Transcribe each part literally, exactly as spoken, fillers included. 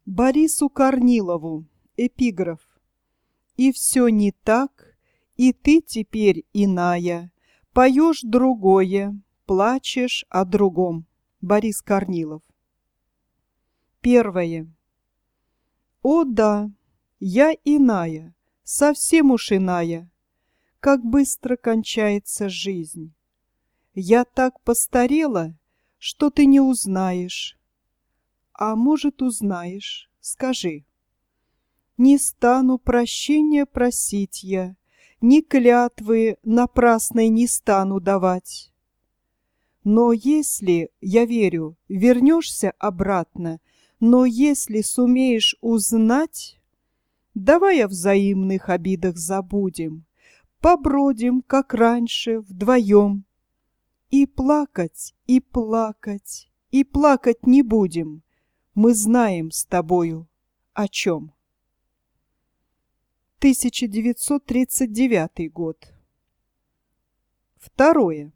Борису Корнилову. Эпиграф. И все не так, и ты теперь иная, поешь другое, плачешь о другом. Борис Корнилов. Первое. О да, я иная, совсем уж иная, как быстро кончается жизнь. Я так постарела, что ты не узнаешь. А может, узнаешь, скажи. Не стану прощения просить я, ни клятвы напрасной не стану давать. Но если, я верю, вернешься обратно, но если сумеешь узнать, давай о взаимных обидах забудем, побродим, как раньше, вдвоем. И плакать, и плакать, и плакать не будем. Мы знаем с тобою о чем. тысяча девятьсот тридцать девятый год. Второе.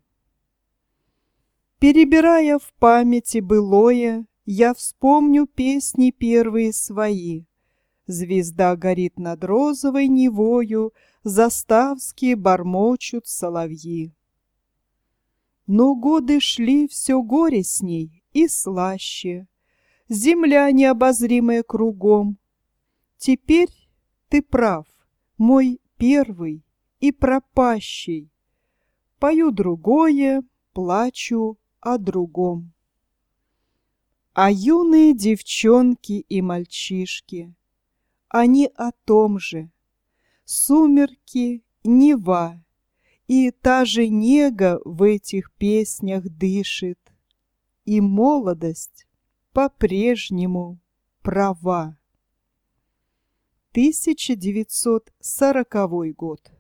Перебирая в памяти былое, я вспомню песни первые свои. Звезда горит над розовой Невою, заставские бормочут соловьи. Но годы шли все горе с ней и слаще, земля необозримая кругом. Теперь ты прав, мой первый и пропащий. Пою другое, плачу о другом. А юные девчонки и мальчишки, они о том же. Сумерки, Нева, и та же нега в этих песнях дышит, и молодость по-прежнему права. тысяча девятьсот сороковой год.